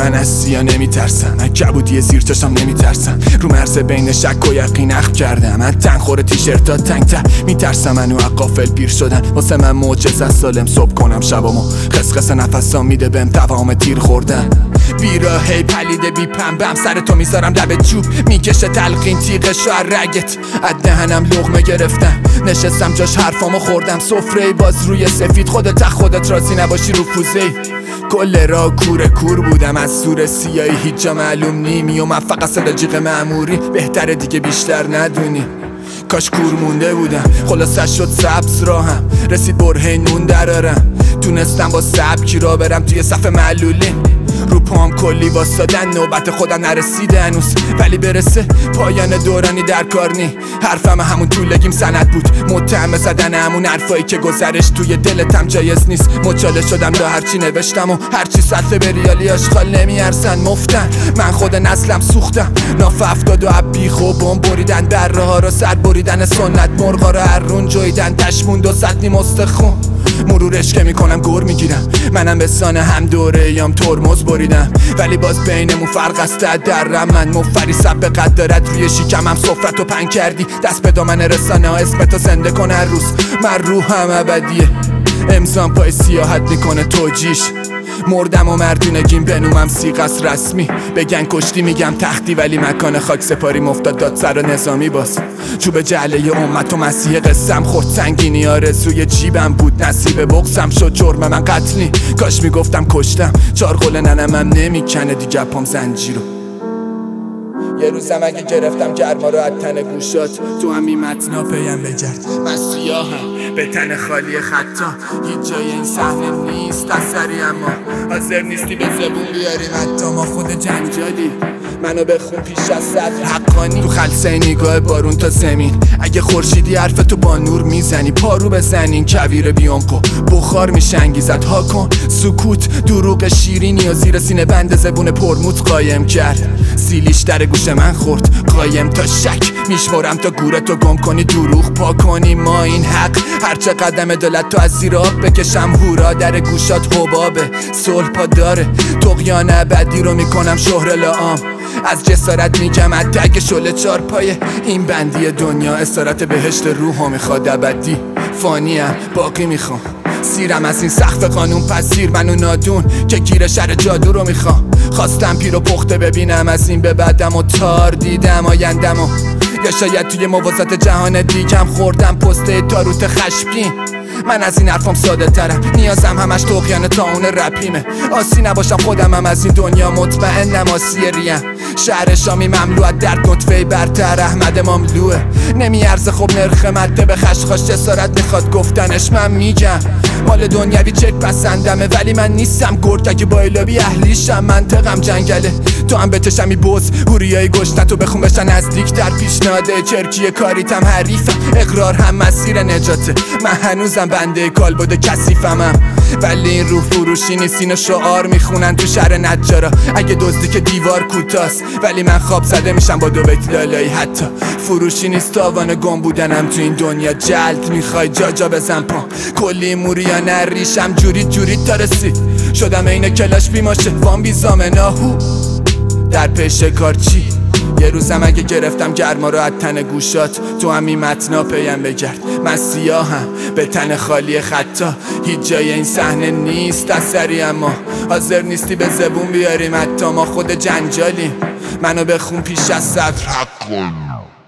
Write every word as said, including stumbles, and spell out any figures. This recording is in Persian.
من از سیا نمیترسم، از کبودی زیر چشم نمیترسم، رو مرز بین شک و یقین اخم کردم، از تنخور تیشرتا تنگ تر میترسم. منو از غافل پیر شدن واسه من معجزه، سالم صبح کنم شبامو خسخس نفسام میده بهم توام تیر خوردن. بیراهی پلیده بی پنبم سر تو میذارم لب چوب، میکشه تلقین تیغشو از رگت، از دهنم لقمه گرفتم نشستم جاش حرفامو خوردم. سفره باز روی سفید، خودت از خودت راضی نباشی رو پوزه‌ای. کل را کوره کور بودم از سور سیایی، هیچ جا معلوم نی و من فقط صدا جیغ مأموری. بهتره دیگه بیشتر ندونی، کاش کور مونده بودم. خلاصش شد سبز راهم، رسید برهین نون درارم. تونستم با سبکی را برم توی صف معلولین، رو پام کلی واسدن نوبت خودم نرسیده هنوز، ولی برسه پایان دورانی در کار نی. حرفم همون طولگیم سند بود، متهم زدن همون حرفایی که گذرش توی دلتم جایز نیست. مچاله شدم دا هرچی نوشتم و هرچی سطح به ریالی آشغال نمیارزن مفتن. من خود نسلم سوختم، ناف افتاد و عبیخ و بم بریدن، بره ها رو سر بریدن سنت، مرغا رو هرون جویدن، تشموند و صد نیم استخون. مرورش که میکنم گر میگیرم، منم به سانه هم دوره یام ترمز بریدم، ولی باز بینمون فرق است. درم من مفری سب به قد دارد، روی شیکمم سفرتو پنگ کردی. دست به دامن رسانه ها اسمتو زنده کن هر روز، من روحم ابدیه. امضام پای سیاحت میکنه توجیش، مردم و مردونگیم بنومم سیغس رسمی. بگن کشتی میگم تختی، ولی مکان خاک سپاری مفتاد داد سر و نظامی باز. چوب جعله امت و مسیح قسم خورد، سنگینی آرزوی جیبم بود، نصیب بغزم شد جرم من قتلی. کاش میگفتم کشتم، چار قول ننمم نمیکنه دیگه پام زنجیرو. یه روزم اگه گرفتم گرما رو از تن گوشات، تو هم این متنا پیم بگرد. من سیاهم به تن خالی خطا، هیچ جای این صحنه نیست اثری، اما حاضر نیستی به زبون بیاریم حتی ما خود جنجالی. منو بخون پیش از صدر حقانی، تو خلسه نگاه بارون تا زمین. اگه خورشیدی حرف تو با نور میزنی، پارو بزنین کویر بیامقو بخار میشه انگیزت ها کن. سکوت دروغ شیرینی و زیر سینه بند زبون پرموت قایم کرد، سیلیش در گوش من خورد. قایم تا شک میشمارم تا گورتو گم کنی، دروغ پا کنی ما این حق. هرچه قدم دلت تو از زیر آب بکشم، هورا در گوشات حبابه صلح پا داره. طغیان ابدی رو میکنم شهر لعام، از جسارت میگم حتی اگه شله چار پایه. این بندی دنیا اسارت بهشت روحو میخواد، ابدی فانیم باقی میخوام. سیرم از این سقف قانون پذیر، منو نادون که گیر شر جادو رو میخوام. خواستم پیر و پخته ببینم، از این به بعدم و تار دیدم آیندم و یا شاید توی موازات جهان دیگم خوردم پسته تاروت خشمگین. من از این حرفام ساده ترم، نیازم همش طغیان تا اون رپیمه. آسی نباشم خودم هم از این دنیا مطمئنم، آسی ریم. شهر شامی مملو از درد نطفه برتر، احمد مملوه نمیارزه خب نرخ مده به خشخاش. جسارت میخواد گفتنش، من میگم مال دنیوی چک پسندمه، ولی من نیستم گرد اگه با لابی اهلیشم. منطقم جنگله، تو هم بتشمی بوز هوریای گشتتو بخون بشن نزدیک در پیشنهاده. چرکی کاریتم حریفم، اقرار هم مسیر نجاته. من هنوزم بنده کالبد کثیفمم، ولی این روح فروشی نیست، اینو شعار میخونن تو شهر نجارا. اگه دزدی که دیوار کوتاست، ولی من خواب زده میشم با دو بیت لالایی. حتی فروشی نیست تاوان گم بودنم تو این دنیا، جلد میخوای جا جا بزن پام. کلی موریا نریشم جوری جوری تا رسید، شدم اینه کلاش بیماشه وام بیزامه ناهو در پیش کار چی. یه روزم اگه گرفتم گرما رو از تن گوشات، تو هم این متنا پیم بگرد. من سیاهم به تن خالی خطا، هیچ جای این صحنه نیست اثری، اما حاضر نیستی به زبون بیاریم حتی ما خود جنجالیم. منو بخون پیش از صدر حق.